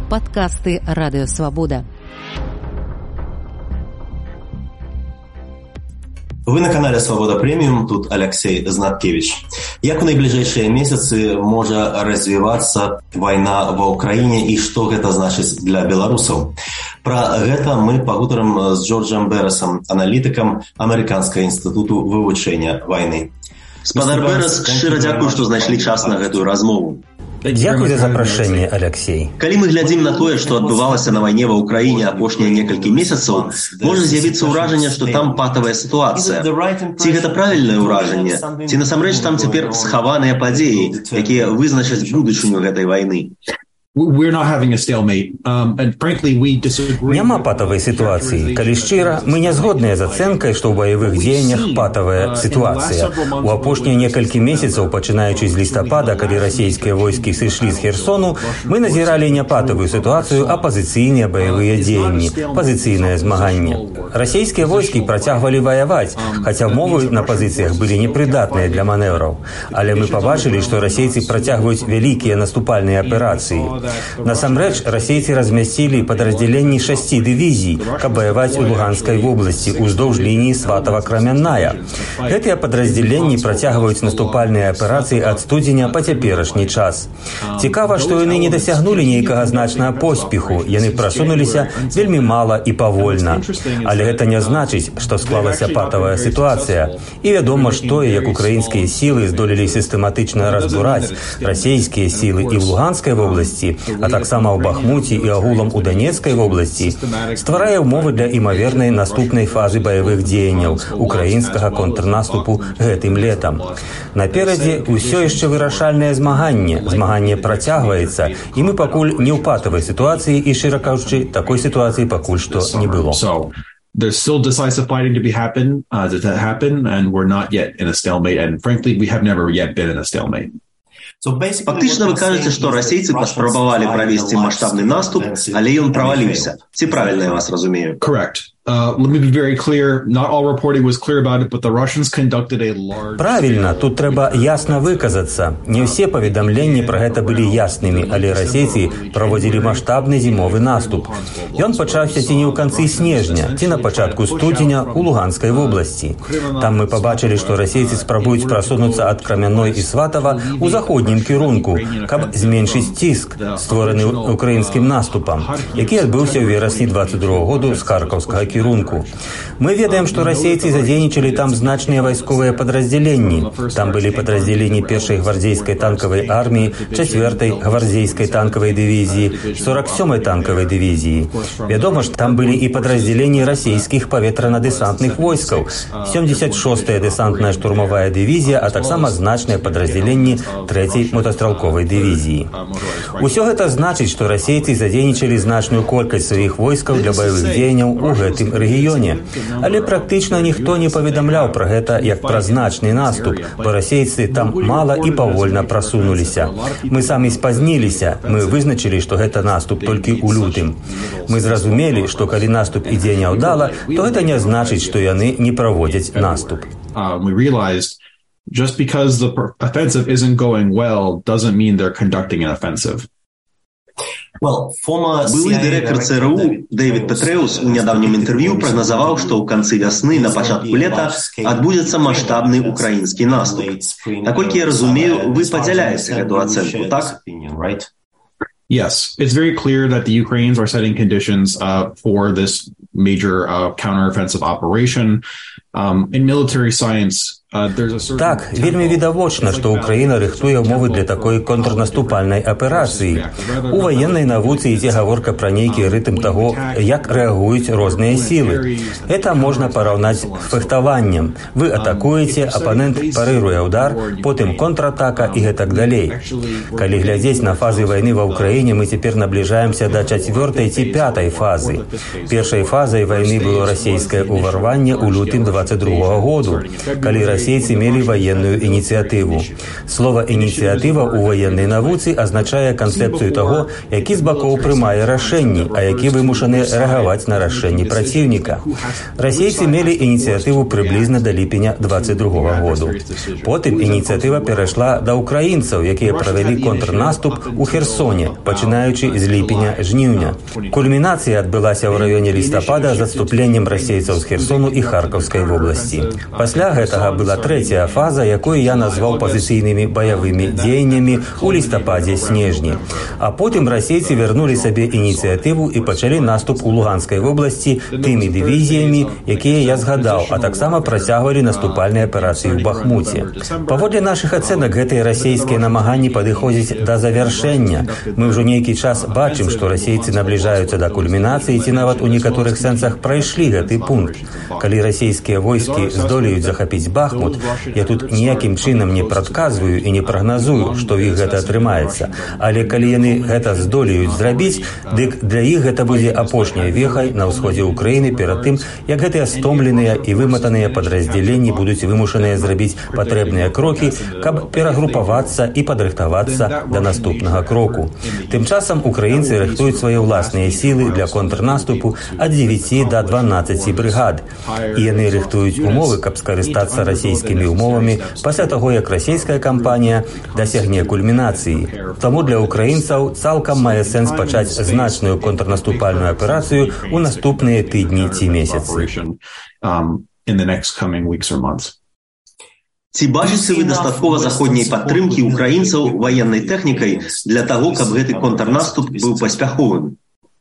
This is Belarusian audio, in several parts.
Падкасты Радыёвабода. Вы на канале «Свобода Премиум», тут Алексей Знаткевич. Як у найближэйшыя месяцы можа развівацца вайна ва ўкраіне і што гэта значыць для беларусаў? Пра гэта мы пагутарым з Джорджам Берасам, аналітыкам Амерыканскага інстытуту вывучэння вайны. Спадар Берас, шчыра дзякую, што знайшлі час на гэтую размову. Дзякуй за запрашэнне, Алексей. Калі мы глядзім на тое, што адбывалася на вайне ва ўкраіне апошнія некалькі месяцаў, можа з'явіцца ўражанне, што там патавая сітуацыя. Ці гэта правільнае ўражанне? Ці насамрэч там цяпер схаваныя падзеі, якія вызначаць будучыню гэтай вайны? Няма патавай сітуацыі. Калі шчыра, мы не згодныя з ацэнкай, што ў баявых дзеяннях патавая сітуацыя. У апошнія некалькі месяцаў, пачынаючы з лістапада, калі расійскія войскі сышлі з Херсону, мы назіралі не патавую сітуацыю, а пазіцыйныя баявыя дзеянні, пазіцыйнае змаганне. Расійскія войскі працягвалі ваяваць, хаця ўмовы на пазіцыях былі непрыдатныя для манеўраў. Але мы пабачылі, што расейцы працягваюць вялікія наступальныя аперацыі. Насамрэч, расейцы размясцілі падраздзяленні 6 дывізій, каб ваяваць у Луганскай вобласці ўздоўж лініі Сватава-Крамянная. Гэтыя падраздзяленні працягваюць наступальныя аперацыі ад студзеня па цяперашні час. Цікава, што яны не дасягнулі нейкага значнага поспеху, яны прасунуліся вельмі мала і павольна. Але гэта не значыць, што склалася патавая сітуацыя. І вядома ж тое, як украінскія сілы здолелі сістэматычна разбураць расійскія сілы і ў Луганскай вобласці, а таксама ў Бахмуці і агулам у Данецкай вобласці, стварае ўмовы для імавернай наступнай фазы баявых дзеянняў украінскага контрнаступу гэтым летам. Наперадзе ўсё яшчэ вырашальнае змаганне. Змаганне працягваецца, і мы пакуль не ў патавай сітуацыі, і, шчыра кажучы, такой сітуацыі пакуль што не было. There's still decisive fighting to happen, and we're not yet in a stalemate, and frankly, we have never yet been in a stalemate. Фактычна вы кажаце, што расейцы паспрабавалі правесці маштабны наступ, але ён праваліўся. Ці правільна я вас разумею? Correct. Let me be very clear. Not all reporting was clear about it, but the Russians conducted a large... Правільна, тут трэба ясна выказацца. Не ўсе паведамленні пра гэта былі яснымі, але расейцы праводзілі маштабны зімовы наступ. Ён пачаўся ці не ў канцы снежня, ці на пачатку студзеня ў Луганскай вобласці. Там мы пабачылі, што расейцы спрабуюць прасунуцца ад Крамянной і Сватава ў заходнім кірунку, каб зменшыць ціск, створаны украінскім наступам, які адбыўся ў верасні 22 году з Харкаўскага кірунку. Мы ведаем, што расейцы задзейнічалі там значныя вайсковыя падраздзяленні. Там былі падраздзяленні 1-й гвардзейскай танкавай арміі, 4-й гвардзейскай танкавай дывізіі, 47-й танкавай дывізіі. Вядома ж, там былі і падраздзяленні расійскіх паветрана-дэсантных войскаў, 76-я дэсантная штурмавая дывізія, а таксама значныя падраздзяленні 3-й мотастралковай дывізіі. Усё гэта значыць, што расейцы задзейнічалі значную колькасць сваіх войскаў для баявых дзеянняў у гэтым рэгіёне. Але практычна ніхто не паведамляў пра гэта як пра значны наступ, бо расейцы там мала і павольна прасунуліся. Мы самі спазніліся, мы вызначылі, што гэта наступ толькі ў лютым. Мы зразумелі, што калі наступ ідзе няўдала, то гэта не значыць, што яны не праводзяць наступ. We realized just because the offensive isn't going well doesn't mean they're conducting an offensive. Былы дырэктар ЦРУ Дэвід Петрэус у нядаўнім інтэрв'ю прагназаваў, што ў канцы вясны на пачатку лета адбудзецца маштабны украінскі наступ. Наколькі я разумею, вы падзяляеце гэту ацэнку, так? Yes, it's very clear that the Ukrainians are setting conditions for this major counteroffensive operation. In military science, Так, вельмі відавочна, што Украіна рыхтуе ўмовы для такой контрнаступальнай аперацыі. У ваеннай навуцы ідзе гаворка пра нейкі рытм таго, як рэагуюць розныя сілы. Это можна параўнаць з фехтаваннем. Вы атакуеце, апанент парыруе ўдар, потым контратака і гэтак далей. Калі глядзець на фазы вайны ва Ўкраіне, мы цяпер набліжаемся да 4-й ці 5-й фазы. Першай фазай вайны было расійскае ўварванне ў лютым 22 году, калі расейцы мелі ваенную ініцыятыву. Слова «ініцыятыва» у ваеннай навуцы азначае канцэпцыю таго, які з бакоў прымае рашэнні, а які вымушаны рэагаваць на рашэнні праціўніка. Расейцы мелі ініцыятыву прыблізна да ліпеня 22 году. Потым ініцыятыва перайшла да ўкраінцаў, якія правялі контрнаступ у Херсоне, пачынаючы з ліпеня-жніўня. Кульмінацыя адбылася ў раёне лістапада з адступленнем расейцаў з Херсону і Харкаўскай вобласці. Пасля гэтага была трэцяя фаза, якую я назваў пазіцыйнымі баявымі дзеяннямі ў лістападзе-снежні. А потым расейцы вярнулі сабе ініцыятыву і пачалі наступ у Луганскай вобласці тымі дывізіямі, якія я згадаў, а таксама працягвалі наступальныя аперацыі ў Бахмуце. Паводле нашых ацэнак, гэтыя расейскія намаганні падыходзяць да завяршэння. Мы ўжо нейкі час бачым, што расейцы набліжаюцца да кульмінацыі ці нават у некаторых сэнсах прайшлі гэты пункт. Калі расейскія войскі здолеюць захапіць Бахмут, я тут ніякім чынам не прадказваю і не прагназую, што ў іх гэта атрымаецца. Але калі яны гэта здолеюць зрабіць, дык для іх гэта будзе апошняй вехай на ўсходзе Украіны перад тым, як гэтыя стомленыя і выматаныя падраздзяленні будуць вымушаныя зрабіць патрэбныя крокі, каб перагрупавацца і падрыхтавацца да наступнага кроку. Тым часам украінцы рыхтуюць свае ўласныя сілы для контрнаступу ад 9 да 12 брыгад. І яны рыхтуюць умовы, каб скарыстацца расійскімі умовамі пасля таго, як расійская кампанія дасягне кульмінацыі. Таму для украінцаў цалкам мае сэнс пачаць значную контрнаступальную аперацыю ў наступныя тыдні ці месяцы. Ці бачыце вы дастаткова заходняй падтрымкі украінцаў ваеннай тэхнікай для таго, каб гэты контрнаступ быў паспяховым?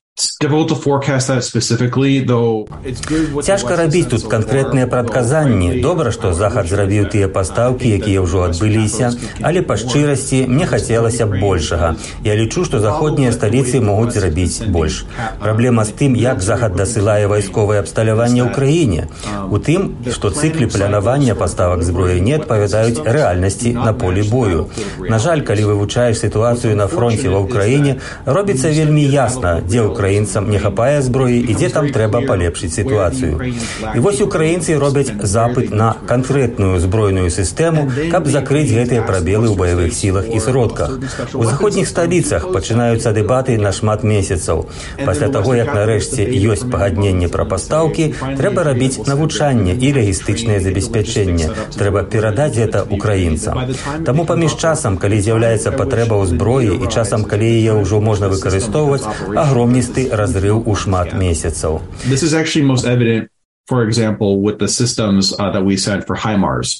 Цяжка рабіць тут канкрэтныя прадказанні. Добра, што Захад зрабіў тыя пастаўкі, якія ўжо адбыліся, але па шчырасці мне хацелася б большага. Я лічу, што заходнія сталіцы могуць зрабіць больш. Праблема з тым, як Захад дасылае вайсковае абсталяванне ў краіне. У тым, што цыклы планавання паставак зброі не адпавядаюць рэальнасці на полі бою. На жаль, калі вывучаеш сітуацыю на фронце ва ўкраіне, робіцца вельмі ясна, дзе украінцам не хапае зброі і дзе там трэба палепшыць сітуацыю. І вось украінцы робяць запыт на канкрэтную збройную сістэму, каб закрыць гэтыя прабелы ў баявых сілах і сродках. У заходніх сталіцах пачынаюцца дэбаты на шмат месяцаў. Пасля таго, як нарэшце ёсць пагадненне пра пастаўкі, трэба рабіць навучанне і лагістычнае забеспячэнне. Трэба перадаць гэта украінцам. Таму паміж часам, калі з'яўляецца патрэба ў зброі і часам, калі яе ўжо можна выкарыстоўваць, агромністы разрыў у шмат месяцаў. This is actually most evident, for example, with the systems that we sent for HIMARS.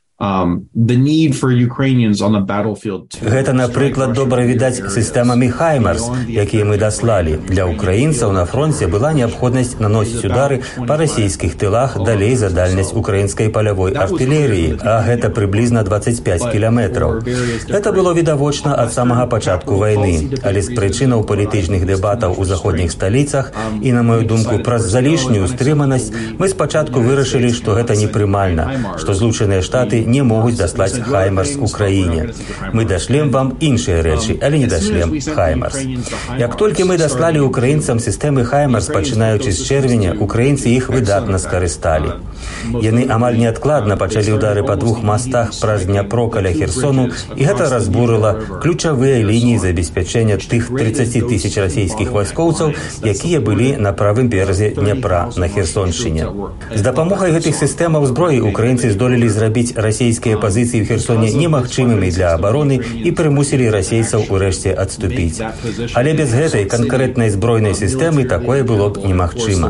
The need for Ukrainians on the battlefield. Гэта, напрыклад, добра відаць сістэмамі HIMARS, якія мы даслалі. Для украінцаў на фронте была неабходнасць наносіць удары па расійскіх тылах далей за дальнасць украінскай палявой артылерыі, а гэта прыблізна 25 кіламетраў. Гэта было відавочна ад самага пачатку вайны, але з прычынаў палітычных дэбатаў у заходніх сталіцах і, на маю думку, праз залішнюю стрыманасць мы спачатку вырашылі, што гэта непрымальна, што Злучаныя Штаты не могуць даслаць HIMARS Украіне. Мы дашлем вам іншыя рэчы, але не дашлем HIMARS. Як толькі мы даслалі украінцам сістэмы HIMARS, пачынаючы з чэрвеня, украінцы іх выдатна скарысталі. Яны амаль неадкладна пачалі ўдары па двух мастах праз Дняпро каля Херсону, і гэта разбурыла ключавыя лініі забеспячэння тых 30 тысяч расійскіх вайскоўцаў, якія былі на правым беразе Дняпра на Херсоншчыне. З дапамогай гэтых сістэмаў зброі украінцы здолелі зрабіць расійскія пазіцыі ў Херсоне немагчымымі для абароны і прымусілі расейцаў урэшце адступіць. Але без гэтай канкрэтнай збройнай сістэмы такое было б немагчыма.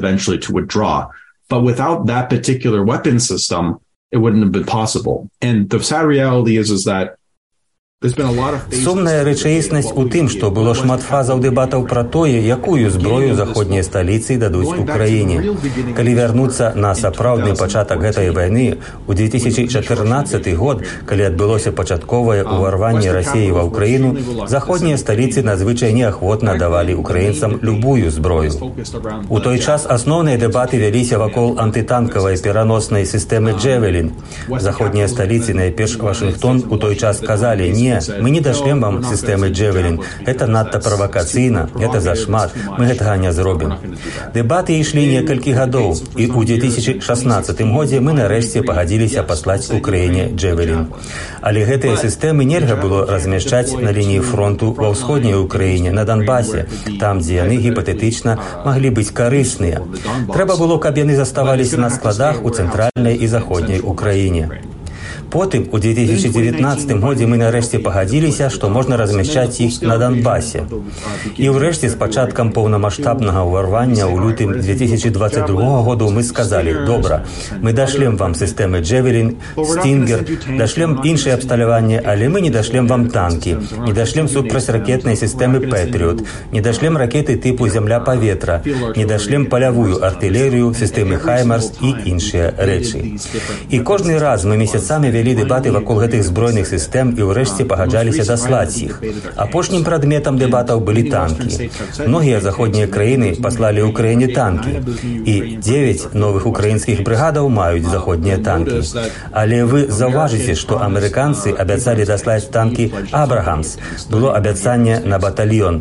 But without that particular weapon system, it wouldn't have been possible. And the sad reality is that Сумная рэчаіснасць у тым, што было шмат фазаў дэбатаў пра тое, якую зброю заходнія сталіцы дадуць Украіне. Калі вярнуцца на сапраўдны пачатак гэтай вайны, у 2014 год, калі адбылося пачатковае ўварванне Расіі ва ўкраіну, заходнія сталіцы надзвычай неахвотна давалі украінцам любую зброю. У той час асноўныя дэбаты вяліся вакол антытанкавай пераноснай сістэмы «Джэвелін». Заходнія сталіцы, найперш Вашынгтон, у той час казалі: «Не, Не, мы не дашлем вам сістэмы Джэвелін. Это надта правакацыйна, это зашмат, мы гэтага не зробім. Дэбаты ішлі некалькі гадоў, і ў 2016 годзе мы нарэшце пагадзіліся паслаць Украіне Джэвелін. Але гэтыя сістэмы нельга было размяшчаць на лініі фронту ва ўсходняй Украіне, на Донбасе, там, дзе яны гіпатэтычна маглі быць карысныя. Трэба было, каб яны заставаліся на складах у цэнтральнай і заходняй Украіне. Потым, у 2019 годзе мы нарэшце пагадзіліся, што можна размяшчаць іх на Донбасе. І ўрэшце, з пачаткам поўнамаштабнага ўварвання ў лютым 2022 году мы сказалі: добра, мы дашлем вам сістэмы Джэвелін, Стінгер, дашлем іншае абсталяванне, але мы не дашлем вам танкі, не дашлем супрацьракетнай сістэмы Пэтріот, не дашлем ракеты тыпу зямля-паветра, не дашлем палявую артылерыю, сістэмы Хаймарс і іншыя рэчы. І кожны раз мы месяцамі вялі дэбаты вакол гэтых збройных сістэм і ўрэшце пагаджаліся даслаць іх. Апошнім прадметам дэбатаў былі танкі. Многія заходнія краіны паслалі ўкраіне танкі, і 9 новых украінскіх брыгадаў маюць заходнія танкі. Але вы заўважыце, што амерыканцы абяцалі даслаць танкі «Абрахамс». Было абяцанне на батальён.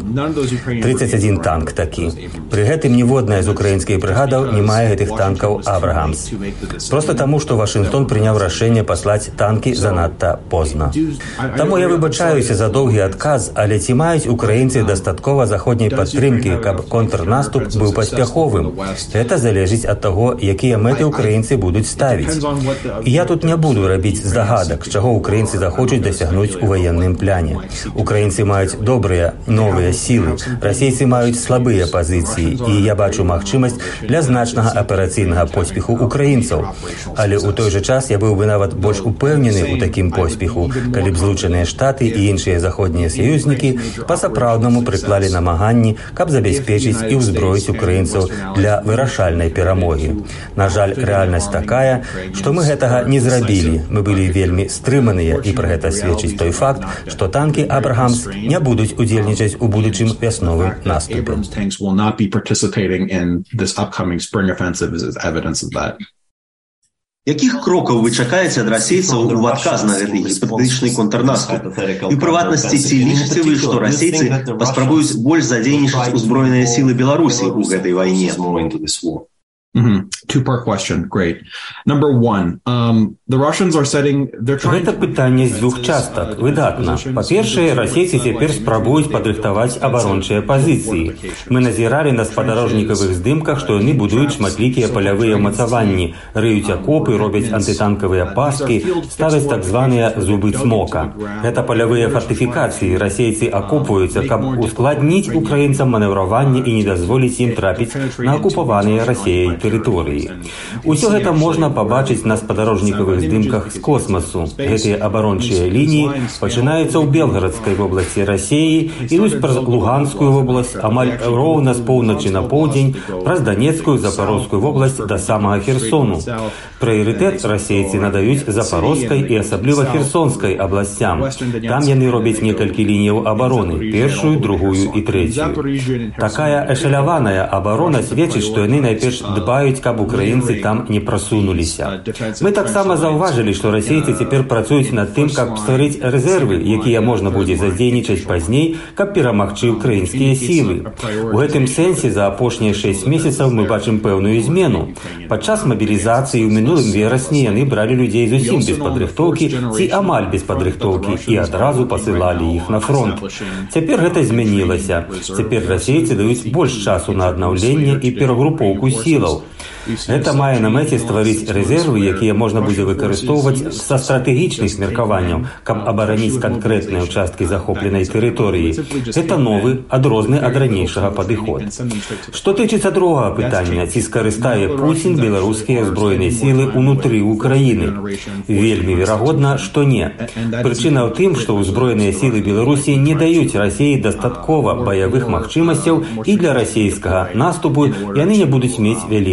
31 танк такі. Пры гэтым ніводная з украінскіх брыгадаў не мае гэтых танкаў «Абрахамс». Проста таму, што Вашынгтон прыняў рашэнне паслаць танкі занадта позна. Таму я выбачаюся за доўгі адказ, але ці маюць украінцы дастаткова заходняй падтрымкі, каб контрнаступ быў паспяховым? Гэта залежыць ад таго, якія мэты украінцы будуць ставіць. І я тут не буду рабіць здагадак, чаго украінцы захочуць дасягнуць у ваенным пляне. Украінцы маюць добрыя новыя сілы, расейцы маюць слабыя пазіцыі, і я бачу магчымасць для значнага аперацыйнага поспеху украінцаў. Але ў той жа час я быў бы нават больш упэўнены ў такім поспеху, калі б Злучаныя Штаты і іншыя заходнія саюзнікі па-сапраўднаму прыклалі намаганні, каб забяспечыць і ўзброіць украінцаў для вырашальнай перамогі. На жаль, рэальнасць такая, што мы гэтага не зрабілі. Мы былі вельмі стрыманыя, і пра гэта сведчыць той факт, што танкі «Абрахамс» не будуць удзельнічаць у будучым вясновым наступе. Якіх крокаў вы чакаеце ад расейцаў у адказ на гэты гіпатэтычны контрнаступ? І ў прыватнасці, ці лічыце вы, што расейцы паспрабуюць больш задзейнічаць узброеныя сілы Беларусі ў гэтай вайне? Two-part question. Great. Number one, the Russians are setting... Гэта пытанне з двух частак. Выдатна. Па-першае, расейцы цяпер спрабуюць падрыхтаваць абарончыя пазіцыі. Мы назіралі на спадарожнікавых здымках, што яны будуюць шматлікія палявыя ўмацаванні, рыюць акопы, робяць антытанкавыя пасткі, ставяць так званыя зубы цмока. Гэта палявыя фартыфікацыі. Расейцы акопваюцца, каб ускладніць украінцам манеўраванне і не дазволіць ім трапіць на акупаваныя Расіяй тэрыторыі. Усё гэта можна пабачыць на спадарожнікавых здымках з космасу. Гэтыя абарончыя лініі пачынаюцца ў Белгарадскай вобласці Расіі, ідуць праз Луганскую вобласць, амаль роўна з поўначы на поўдзень, праз Данецкую, Запарожскую вобласць да самага Херсону. Прыярытэт расейцы надаюць Запарожскай і асабліва Херсонскай абласцям. Там яны робяць некалькі лініяў абароны, першую, другую і трэцюю. Такая эшаляваная абарона сведчыць, што яны найперш дбаюць, каб украінцы там не прасунуліся. Мы таксама заўважылі, што расейцы цяпер працуюць над тым, каб стварыць рэзервы, якія можна будзе задзейнічаць пазней, каб перамагчы украінскія сілы. У гэтым сэнсе за апошнія 6 месяцаў мы бачым пэўную змену. Падчас мабілізацыі ў мінулым верасні яны бралі людзей зусім без падрыхтоўкі ці амаль без падрыхтоўкі і адразу пасылалі іх на фронт. Цяпер гэта змянілася. Цяпер расейцы даюць больш часу на аднаўленне і перагрупоўку сілаў. Гэта мае на мэце стварыць рэзервы, якія можна будзе выкарыстоўваць са стратэгічных меркаванняў, каб абараніць канкрэтныя ўчасткі захопленай тэрыторыі. Гэта новы, адрозны ад ранейшага падыход. Што тычыцца другога пытання, ці скарыстае Пуцін беларускія ўзброеныя сілы ўнутры ўкраіны? Вельмі верагодна, што не. Прычына ў тым, што ўзброеныя сілы Беларусі не даюць Расіі дастаткова баявых магчымасцяў, і для расійскага наступу яны не будуць мець вялікага значэння.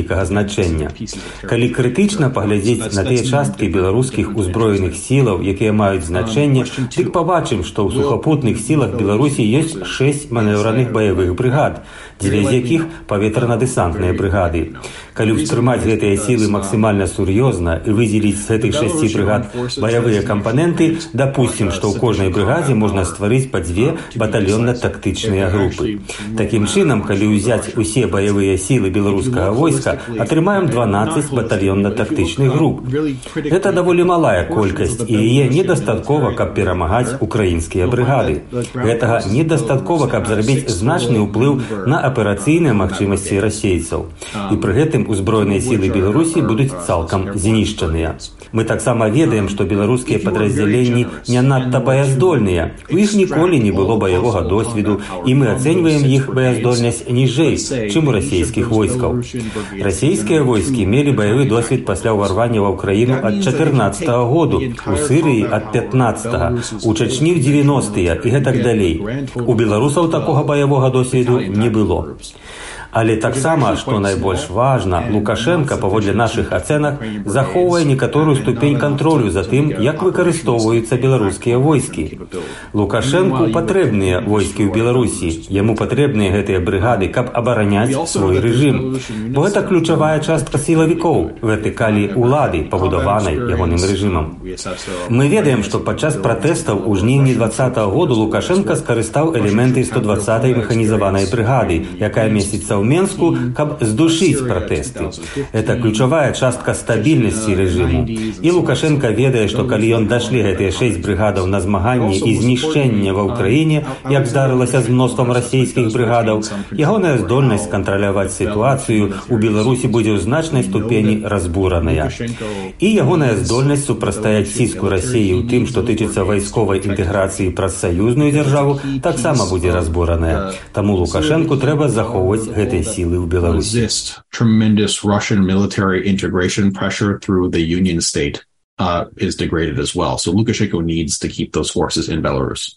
значэння. Калі крытычна паглядзець на тыя часткі беларускіх узброеных сілаў, якія маюць значэнне, дык пабачым, што ў сухапутных сілах Беларусі ёсць 6 манеўраных баявых брыгад, 9 з якіх паветрана-дэсантныя брыгады. Калі ўспрымаць гэтыя сілы максімальна сур'ёзна і выдзеліць з гэтых 6 брыгад баявыя кампаненты, дапусцім, што ў кожнай брыгадзе можна стварыць па 2 батальённа-тактычныя групы. Такім чынам, калі ўзяць усе баявыя сілы беларускага войска, атрымаем 12 батальённа-тактычных груп. Гэта даволі малая колькасць, і яе недастаткова, каб перамагаць украінскія брыгады. Гэтага недастаткова, каб зрабіць значны ўплыў на аперацыйныя магчымасці расейцаў. І пры гэтым узброеныя сілы Беларусі будуць цалкам знішчаныя. Мы таксама ведаем, што беларускія падраздзяленні не надта баяздольныя. У іх ніколі не было баявога досведу, і мы ацэньваем іх баяздольнасць ніжэй, чым у расійскіх войскаў. Расійскія войскі мелі баявы досвед пасля ўварвання ва ўкраіну ад 14-го году, у Сырыі ад 15-го, у Чачні ў 90-е і гэтак далей. У беларусаў такога баявога досведу не было. Але таксама, што найбольш важна, Лукашенка, паводле нашых ацэнак, захоўвае некаторую ступень кантролю за тым, як выкарыстоўваюцца беларускія войскі. Лукашэнку патрэбныя войскі ў Беларусі, яму патрэбныя гэтыя брыгады, каб абараняць свой рэжым. Бо гэта ключавая частка сілавікоў, вертыкалі ўлады, пабудаванай ягоным рэжымам. Мы ведаем, што падчас пратэстаў у жніўні 2020 году Лукашенка скарыстаў элементы 120-й механізаванай брыгады, якая месціцца ў Менску, каб здушыць пратэсты. Это ключавая частка стабільнасці рэжыму. І Лукашенка ведае, што калі ён дашлі гэтыя 6 брыгадаў на змаганне і знішчэнне ва ўкраіне, як здарылася з мноствам расійскіх брыгадаў, ягоная здольнасць кантраляваць сітуацыю ў Беларусі будзе ў значнай ступені разбураная. І ягоная здольнасць супрацьстаяць ціску Расіі ў тым, што тычыцца вайсковай інтэграцыі праз саюзную дзяржаву, таксама будзе разбураная. Таму Лукашенку трэба захоўваць гэты силы в Беларуси. Tremendous Russian military integration pressure through the Union state is degraded as well. So Lukashenko needs to keep those forces in Belarus.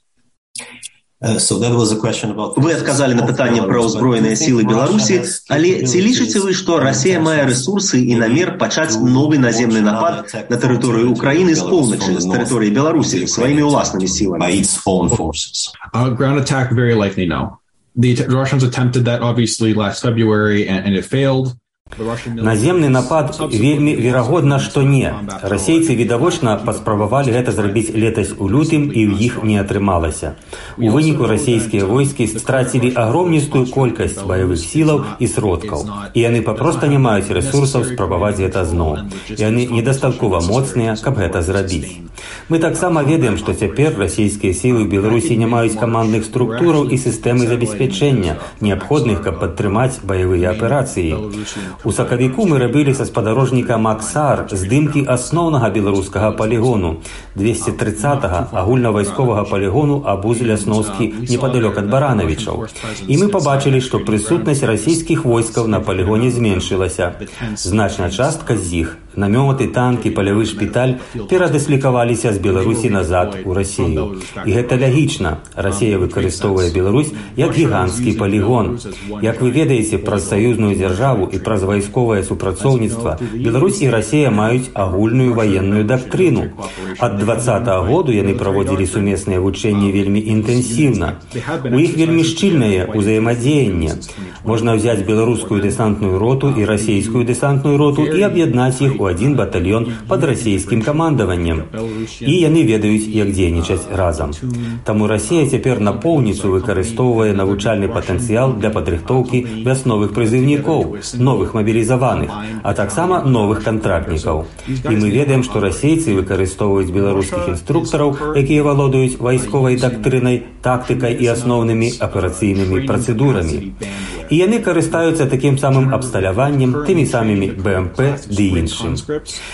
Вы адказалі на пытанне пра ўзброеныя сілы Беларусі, але ці лічыце вы, што Расія мае рэсурсы і намер пачаць новы наземны напад на тэрыторыю Украіны з поўначы, з тэрыторыі Беларусі, сваімі ўласнымі сіламі? Ground attack very likely no. The Russians attempted that obviously last February and it failed. Наземны напад вельмі верагодна, што не. Расейцы відавочна паспрабавалі гэта зрабіць летась у лютым, і ў іх не атрымалася. У выніку расійскія войскі страцілі агромністую колькасць баявых сілаў і сродкаў, і яны папроста не маюць рэсурсаў спрабаваць гэта зноў. Яны недастаткова моцныя, каб гэта зрабіць. Мы таксама ведаем, што цяпер расійскія сілы ў Беларусі не маюць камандных структураў і сістэмы забеспячэння, неабходных, каб падтрымаць баявыя аперацыі. У сакавіку мы рабілі са спадарожніка Максар здымкі асноўнага беларускага палігону, 230-га агульнавайсковага палігону Абуз-Лясноўскі непадалёк ад Баранавічаў. І мы пабачылі, што прысутнасць расійскіх войскаў на палігоне зменшылася. Значная частка з іх, намёты, танкі, палявы шпіталь перадыслікаваліся з Беларусі назад у Расію. І гэта лягічна. Расія выкарыстоўвае Беларусь як гіганцкі палігон. Як вы ведаеце, праз саюзную дзяржаву і праз вайсковае супрацоўніцтва Беларусь і Расія маюць агульную ваенную дактрыну. Ад 2020 году яны праводзілі сумесныя вучэнні вельмі інтэнсіўна. У іх вельмі шчыльнае ўзаемадзеянне. Можна ўзяць беларускую дэсантную роту і расійскую дэсантную роту і аб'яднаць іх у один батальён пад расійскім камандаваннем. І яны ведаюць, як дзейнічаць разам. Таму Расія цяпер напоўніцу выкарыстоўвае навучальны патэнцыял для падрыхтоўкі вясновых прызыўнікоў, новых мабілізаваных, а таксама новых кантрактнікаў. І мы ведаем, што расейцы выкарыстоўваюць беларускіх інструктараў, якія валодаюць вайсковай дактрынай, тактыкай і асноўнымі аперацыйнымі працэдурамі. І яны карыстаюцца такім самым абсталяваннем, тымі самымі БМП ды іншым.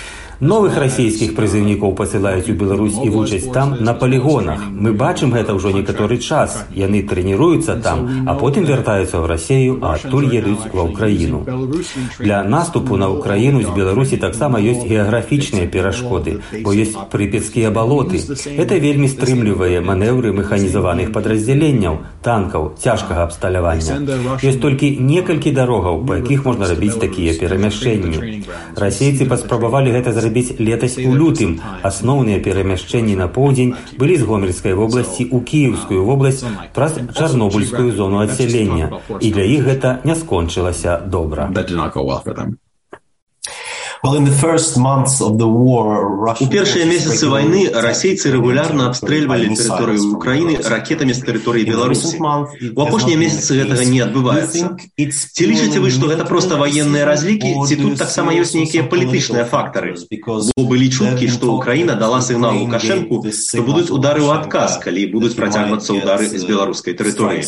Новых расійскіх прызыўнікоў пасылаюць у Беларусь і вучаць там на палігонах. Мы бачым гэта ўжо некаторы час. Яны трэніруюцца там, а потым вяртаюцца ў Расію, а адтуль едуць ва ўкраіну. Для наступу на ўкраіну з Беларусі таксама ёсць геаграфічныя перашкоды, бо ёсць прыпецкія балоты. Гэта вельмі стрымлівае манеўры механізаваных падраздзяленняў, танкаў, цяжкага абсталявання. Ёсць толькі некалькі дарогаў, па якіх можна рабіць такія перамяшчэнні. Расейцы паспрабавалі гэта зрабіць летась у лютым. Асноўныя перамяшчэнні на поўдзень былі з Гомельскай вобласці ў Кіеўскую вобласць праз Чарнобыльскую зону адсялення. І для іх гэта не скончылася добра. У першыя месяцы вайны расейцы рэгулярна абстрэльвалі тэрыторыю Украіны ракетамі з тэрыторыі Беларусі. У апошнія месяцы гэтага не адбываецца. Ці лічыце вы, што гэта проста ваенныя разлікі, ці тут таксама ёсць нейкія палітычныя фактары? Бо былі чуткі, што Украіна дала сігнал Лукашэнку, што будуць удары ў адказ, калі будуць працягвацца ўдары з беларускай тэрыторыі.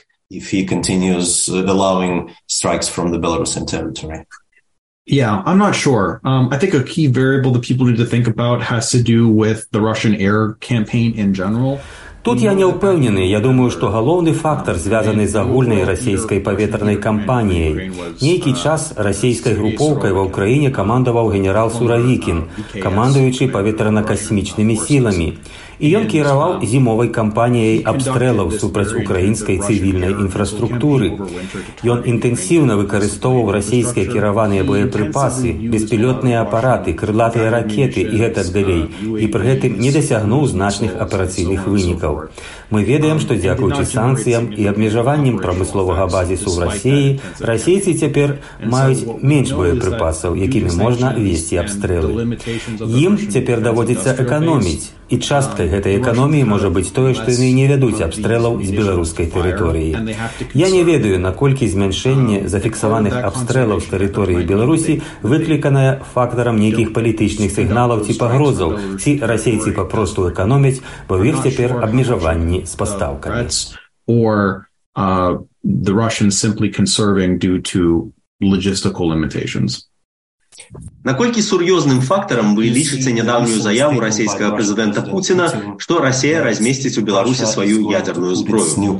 Yeah, I'm not sure. I think a key variable that people need to think about has to do with the Russian air campaign in general. Тут я не ўпэўнены. Я думаю, што галоўны фактар звязаны з агульнай расійскай паветранай кампаніяй. Нейкі час расійскай групоўкай ва ўкраіне камандаваў генерал Суравікін, камандуючы паветрана-касмічнымі сіламі. І ён кіраваў зімовай кампаніяй абстрэлаў супраць украінскай цывільнай інфраструктуры. Ён інтэнсіўна выкарыстоўваў расійскія кіраваныя боепрыпасы, беспілётныя апараты, крылатыя ракеты і гэтак далей, і пры гэтым не дасягнуў значных аперацыйных вынікаў. Мы ведаем, што дзякуючы санкцыям і абмежаваннем прамысловага базісу ў Расіі, расейцы цяпер маюць менш боепрыпасаў, якімі можна весці абстрэлы. Ім цяпер даводзіцца эканоміць. І часткай гэтай эканоміі можа быць тое, што яны не вядуць абстрэлаў з беларускай тэрыторыі. Я не ведаю, наколькі змяншэнне зафіксаваных абстрэлаў з тэрыторыі Беларусі выкліканае фактарам нейкіх палітычных сігналаў ці пагрозаў, ці расейцы папросту эканомяць, бо ў іх цяпер абмежаванні з пастаўкамі. Or the Russians simply conserving due to logistical limitations. Наколькі сур'ёзным фактарам вы лічыце нядаўнюю заяву расійскага прэзідэнта Пуціна, што Расія размесціць у Беларусі сваю ядерную зброю?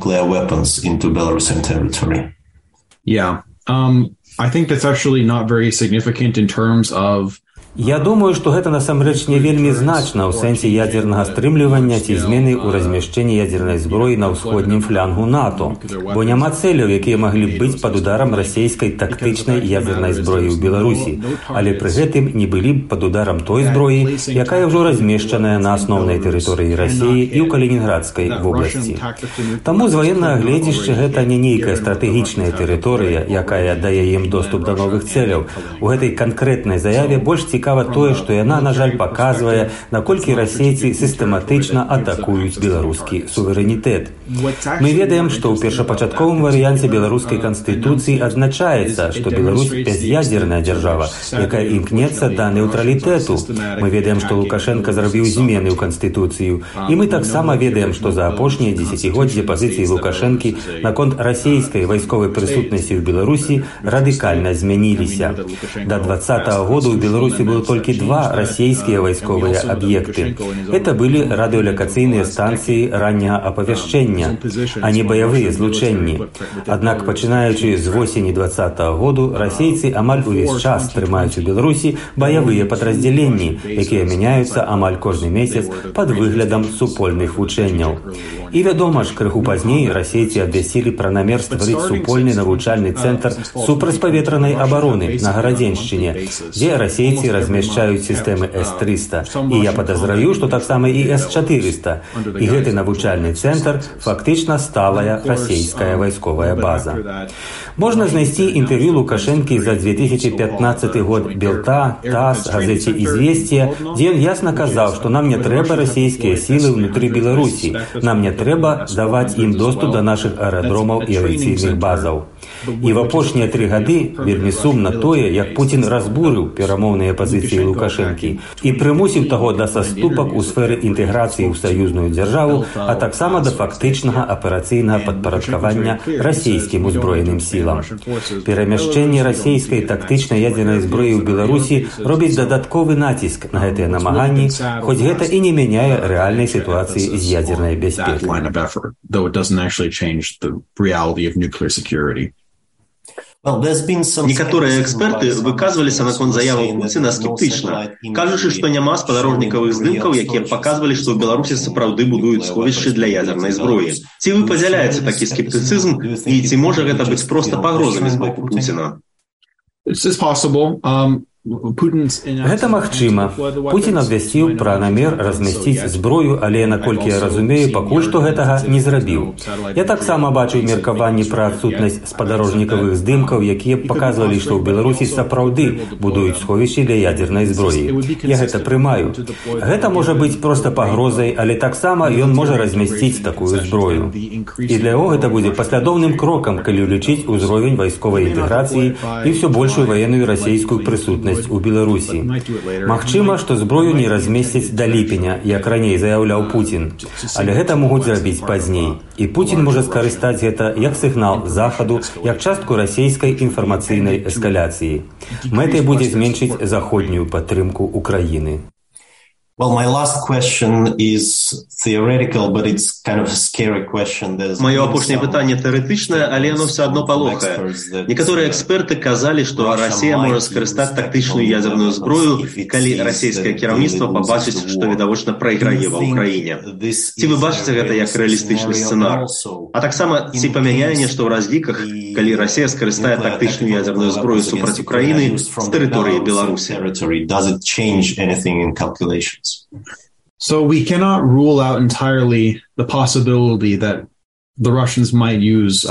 Yeah, I think that's actually not very significant in terms of Я думаю, што гэта насамрэч не вельмі значна ў сэнсе ядзернага стрымлівання ці змены ў размяшчэнні ядзернай зброі на ўсходнім флянгу НАТО, бо няма цэляў, якія маглі б быць пад ударам расійскай тактычнай ядзернай зброі ў Беларусі, але пры гэтым не былі б пад ударам той зброі, якая ўжо размешчаная на асноўнай тэрыторыі Расіі і ў Калінінградскай вобласці. Таму з ваеннага гледзішча гэта не нейкая стратэгічная тэрыторыя, якая дае ім доступ да новых цэляў. У гэтай канкрэтнай заяве больш цікава тое, што яна, на жаль, паказвае, наколькі расейцы сістэматычна атакуюць беларускі суверэнітэт. Мы ведаем, што ў першапачатковым варыянце беларускай канстытуцыі адзначаецца, што Беларусь бяз'ядзерная дзяржава, якая імкнецца да нейтралітэту. Мы ведаем, што Лукашенка зрабіў змены ў канстытуцыю, і мы таксама ведаем, што за апошнія дзесяцігоддзі пазіцыі Лукашэнкі наконт расійскай вайсковай прысутнасці ў Беларусі радыкальна змяніліся. Да 2020 году ў Беларусі было толькі два расійскія вайсковыя аб'екты. Это былі радыёлакацыйныя станцыі ранняга апавяшчэння, а не баявыя злучэнні. Аднак, пачынаючы з восені 2020 году, расейцы амаль увесь час трымаюць у Беларусі баявыя падраздзяленні, якія мяняюцца амаль кожны месяц пад выглядам супольных вучэнняў. І вядома ж, крыху пазней расейцы абвясцілі пра намер стварыць супольны навучальны цэнтр супрацьпаветранай абароны на Гарадзеншчыне, дзе расейцы размяшчаюць сістэмы С-300, і я падазраю, што таксама і С-400. І гэты навучальны цэнтр фактычна сталая расійская вайсковая база. Можна знайсці інтэрв'ю Лукашэнкі за 2015 год Белта, ТАСС, газеце «Известия», дзе ён ясна казаў, што нам не трэба расійскія сілы ўнутры Беларусі, нам не трэба даваць ім доступ да нашых аэрадромаў і авіяцыйных базаў. І в апошнія 3 гады вельмі сумна тое, як Пуцін разбурыў перамоўныя пазіцыі пазіцыі Лукашэнкі і прымусіў таго да саступак у сферы інтэграцыі ў саюзную дзяржаву, а таксама да фактычнага аперацыйнага падпарадкавання расійскім узброеным сілам. Перамяшчэнне расійскай тактычнай ядзернай зброі ў Беларусі робіць дадатковы націск на гэтыя намаганні, хоць гэта і не мяняе рэальнай сітуацыі з ядзернай бяспекай. Некаторыя эксперты выказваліся наконт заяваў Пуціна скептычна, кажучы, што няма спадарожнікавых здымкаў, якія паказвалі, што ў Беларусі сапраўды будуюць сховішчы для ядзернай зброі. Ці вы падзяляеце такі скептыцызм і ці можа гэта быць проста пагрозамі з боку Пуціна? Гэта магчыма. Пуцін абвясціў пра намер размясціць зброю, але, наколькі я разумею, пакуль што гэтага не зрабіў. Я таксама бачыў меркаванні пра адсутнасць спадарожнікавых здымкаў, якія паказвалі, што ў Беларусі сапраўды будуюць сховішчы для ядзернай зброі. Я гэта прымаю. Гэта можа быць проста пагрозай, але таксама ён можа размясціць такую зброю. І для яго гэта будзе паслядоўным крокам, калі ўлічыць узровень вайсковай інтэграцыі і ўсё большую ваенную расійскую прысутнасць у Беларусі. Магчыма, што зброю не размесцяць да ліпеня, як раней заяўляў Пуцін, але гэта могуць зрабіць пазней. І Пуцін можа скарыстаць гэта як сігнал Захаду, як частку расійскай інфармацыйнай эскаляцыі. Мэтай будзе зменшыць заходнюю падтрымку Украіны. Well, my last question is theoretical, but it's kind of a scary question. Маё апошняе пытанне тэарэтычнае, але яно ўсё адно палохае. Некаторыя эксперты казалі, што Расія можа скарыстаць тактычную ядзерную зброю, калі расійскае кіраўніцтва пабачыць, што відавочна прайграе ва ўкраіне. Ці вы бачыце гэта як рэалістычны сцэнар? А таксама, ці памяняе нешта ў разліках, калі Расія скарыстае тактычную ядзерную зброю супраць Украіны з тэрыторыі Беларусі? Does it change anything in calculations? So we cannot rule out entirely the possibility that the Russians might use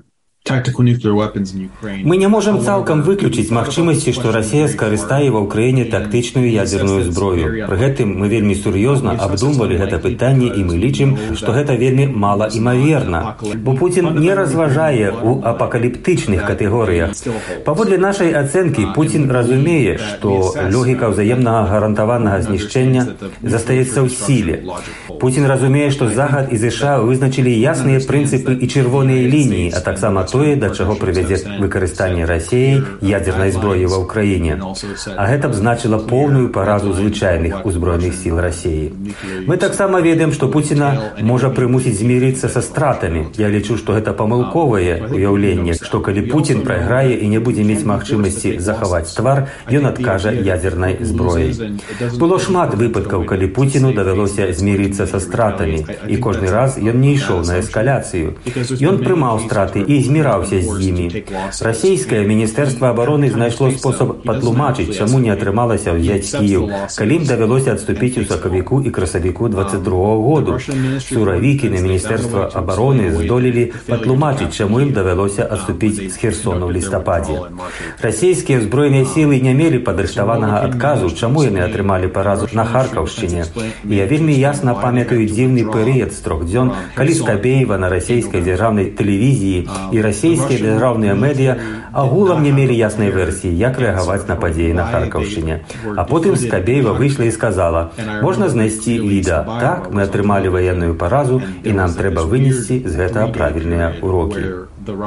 Мы не можам цалкам выключыць магчымасці, што Расія скарыстае ва ўкраіне тактычную ядзерную зброю. Пры гэтым мы вельмі сур'ёзна абдумвалі гэта пытанне і мы лічым, што гэта вельмі мала імаверна. Бо Пуцін не разважае ў апакаліптычных катэгорыях. Паводле нашай ацэнкі, Пуцін разумее, што логіка ўзаемнага гарантаванага знішчэння застаецца ў сіле. Пуцін разумее, што Захад і ЗША вызначылі ясныя прынцыпы і чырвоныя лініі, а таксама тое, да чаго прывядзе выкарыстанне Расіяй ядзернай зброі ва ўкраіне. А гэта б значыла поўную паразу звычайных узброеных сіл Расіі. Мы таксама ведаем, што Пуціна можа прымусіць змірыцца са стратамі. Я лічу, што гэта памылковае уяўленне, што калі Пуцін прайграе і не будзе мець магчымасці захаваць твар, ён адкажа ядзернай зброяй. Было шмат выпадкаў, калі Пуціну давялося змірыцца са стратамі, і кожны раз ён не ішоў на эскаляцыю. Ён прымаў страты і зміраўся з імі. Расійскае міністэрства абароны знайшло спосаб патлумачыць, чаму не атрымалася ўзяць Кіеў, калі ім давялося адступіць у сакавіку і красавіку 22-го году. Суравікі на міністэрства абароны здолелі патлумачыць, чаму ім давялося адступіць з Херсону ў лістападзе. Расійскія ўзброеныя сілы не мелі падрыхтаванага адказу, чаму яны атрымалі паразу на Харкаўшчыне. І я вельмі ясна памятаю дзіўны перыяд з 3 дзён, калі Скабеева на расійскай дзяржаўнай тэлевізіі і расійскія дзяржаўныя медыа агулам не мелі яснай версіі, як рэагаваць на падзеі на Харкаўшчыне. А потым Скабеева выйшла і сказала: «Можна знайсці відэа. Так, мы атрымалі ваенную паразу, і нам трэба вынесці з гэтага правільныя урокі».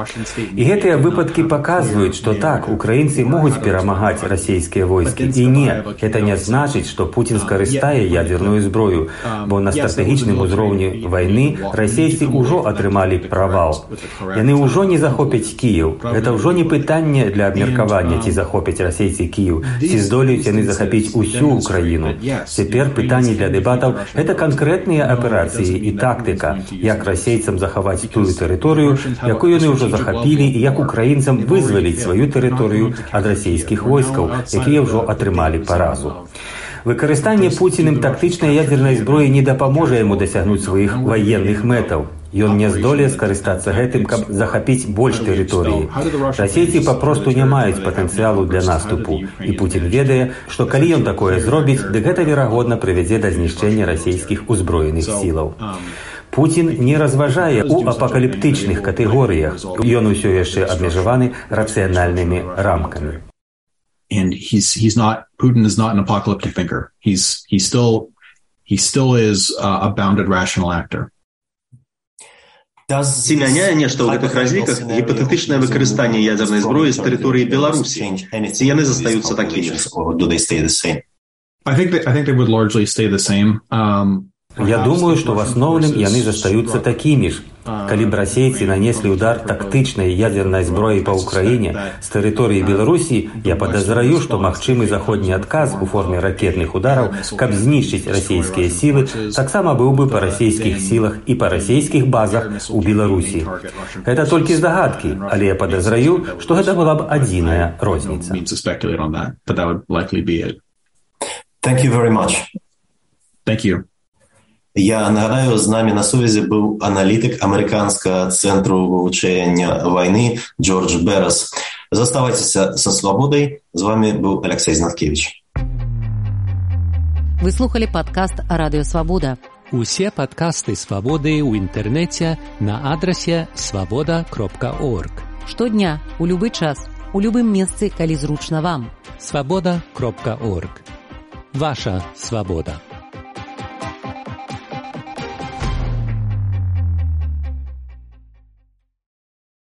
І гэтыя выпадкі паказваюць, што так, украінцы могуць перамагаць расійскія войскі. І не, гэта не значыць, што Пуцін скарыстае ядзерную зброю, бо на стратэгічным узроўні вайны расейцы ўжо атрымалі правал. Яны ўжо не захопяць Кіеў. Гэта ўжо не пытанне для абмеркавання, ці захопяць расейцы Кіеў, ці здолеюць яны захапіць усю Украіну. Цяпер пытанне для дэбатаў – гэта канкрэтныя аперацыі і тактыка, як расейцам захаваць тую тэрыторыю, якую яны ўжо захапілі, і як украінцам вызваліць сваю тэрыторыю ад расійскіх войскаў, якія ўжо атрымалі паразу. Выкарыстанне Пуціным тактычнай ядзернай зброі не дапаможа яму дасягнуць сваіх ваенных мэтаў. Ён не здолее скарыстацца гэтым, каб захапіць больш тэрыторыі. Расейцы папросту не маюць патэнцыялу для наступу. І Пуцін ведае, што калі ён такое зробіць, дык гэта верагодна прывядзе да знішчэння расійскіх узброеных сілаў. Пуцін не разважае ў апакаліптычных катэгорыях. Ён усё яшчэ абмежаваны рацыянальнымі рамкамі. And Putin is not an apocalyptic thinker. He still is a bounded rational actor. Ці мяняе нешта ў гэтых разліках гіпатэтычнае выкарыстанне ядзернай зброі з тэрыторыі Беларусі? Ці яны застаюцца такімі ж? I think they would largely stay the same. Я думаю, што в асноўным яны застаюцца такімі ж. Калі б расейцы нанеслі удар тактычнай ядзернай зброі па ўкраіне з тэрыторыі Беларусі, я падазраю, што магчымы заходні адказ у форме ракетных удараў, каб знішчыць расійскія сілы, таксама быў бы па расійскіх сілах і па расійскіх базах у Беларусі. Гэта толькі здагадкі, але я падазраю, што гэта была б адзіная розніца. Thank you very much. Thank you. Я нагадаю, з намі на сувязі быў аналітык амерыканскага цэнтру вывучэння вайны Джордж Берас. Заставайцеся са свабодай. З вами быў Алексей Знаткевич. Вы слухали падкаст Радыё Свабода. Усе падкасты Свабоды ў інтэрнэце на адрасе свабода.орг. Штодня, у любы час, у любым месцы, калі зручна вам. Свабода.орг. Ваша свабода.